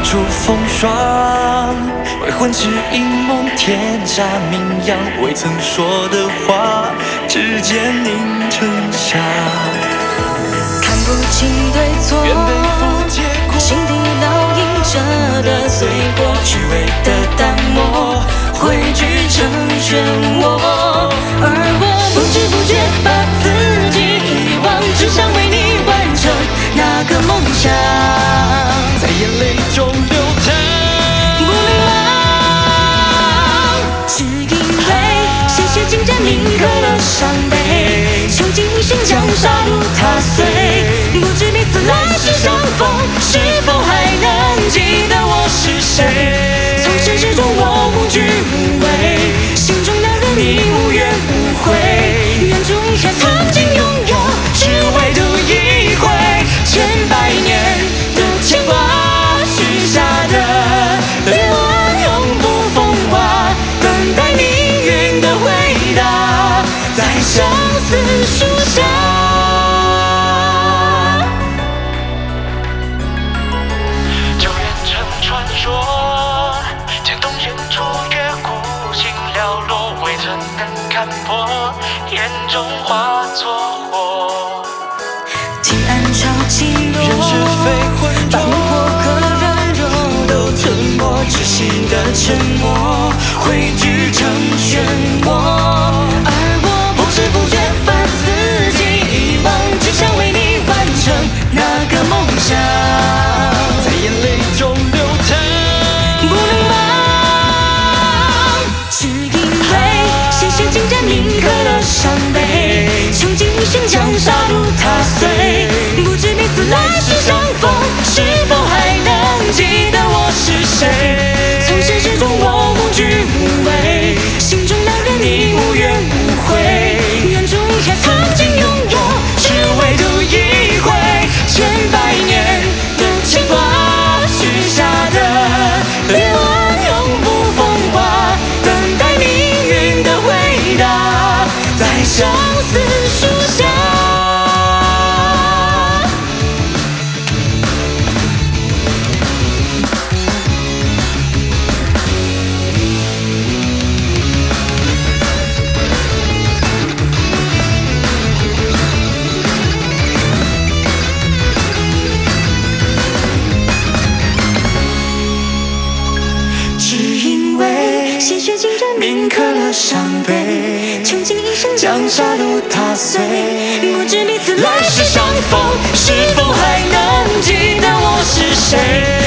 处风霜，为魂只因梦天下名扬，未曾说的话，指尖凝成沙。 看不清对错， 愿背负结果， 心底烙印着的罪过，只为的淡漠，汇聚成漩涡。而我不知不觉把自己遗忘，只想为你完成那个梦想， 在眼泪中流淌。 不迷茫，只因为鲜血浸染铭刻了伤悲，穷尽一生将杀戮踏碎，不知彼此来世相逢，是否还能记得我是谁？从始至终我无惧无畏，心中那个你无怨无悔，愿终一刻曾经拥有，只唯独一回，千百年的牵挂，许下的愿望永不风化，等待命运的回答，在相思树下。 就变成传说，渐动远处月孤星寥落，未曾能看破，眼中化作火。 听暗潮起落， 人是非浑浊， 把梦或可软弱都吞没，窒息的沉默，汇聚成漩涡。 而我不知不觉把自己遗忘，只想为你完成那个梦想， 在眼泪中流淌。 不能忘，只因为鲜血浸染铭刻了伤悲，穷尽一生将杀戮踏碎，不知彼此来世相逢，是否还能记得我是谁？从始至终我无惧无畏，心中那个你无怨无悔，愿终一刻曾经拥有，只唯独一回，千百年的牵挂，许下的愿望永不风化，等待命运的回答，在相思树下。只因为鲜血浸染铭刻了伤悲，穷尽一生将杀戮踏碎，不知彼此来世相逢，是否还能记得我是谁？